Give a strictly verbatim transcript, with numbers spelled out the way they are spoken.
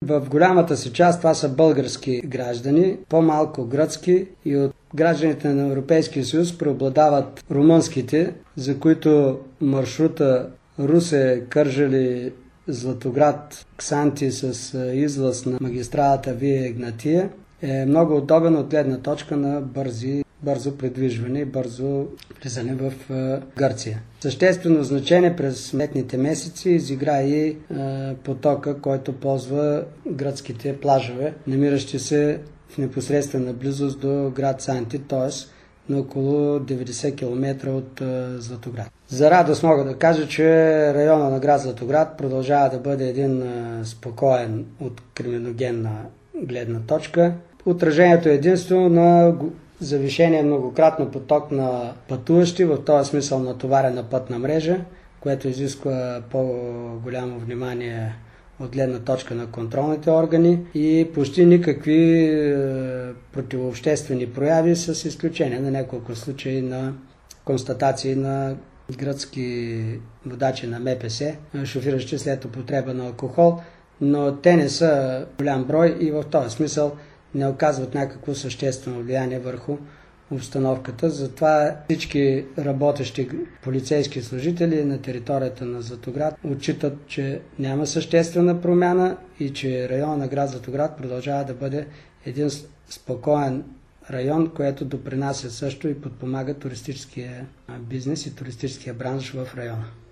В голямата си част това са български граждани, по-малко гръцки, и от гражданите на Европейския съюз преобладават румънските, за които маршрута Русе, Кърджали, Златоград, Ксанти с излъз на магистралата Вия Игнатия е много удобен от гледна точка на бързи, бързо придвижване и бързо влизане в Гърция. Съществено значение през летните месеци изигра и потока, който ползва гръцките плажове, намиращи се в непосредствена близост до град Санти, т.е. на около деветдесет километра от Златоград. За радост мога да кажа, че района на град Златоград продължава да бъде един спокоен от криминогенна гледна точка. Отражението е единствено на завишение многократно поток на пътуващи, в този смисъл натоварена пътна мрежа, което изисква по-голямо внимание от гледна точка на контролните органи и почти никакви е, противообществени прояви, с изключение на няколко случаи на констатации на гръцки водачи на М П С, шофиращи след употреба на алкохол, но те не са голям брой и в този смисъл не оказват някакво съществено влияние върху обстановката. Затова всички работещи полицейски служители на територията на Златоград отчитат, че няма съществена промяна и че района на град Златоград продължава да бъде един спокоен район, което допринася също и подпомага туристическия бизнес и туристическия бранш в района.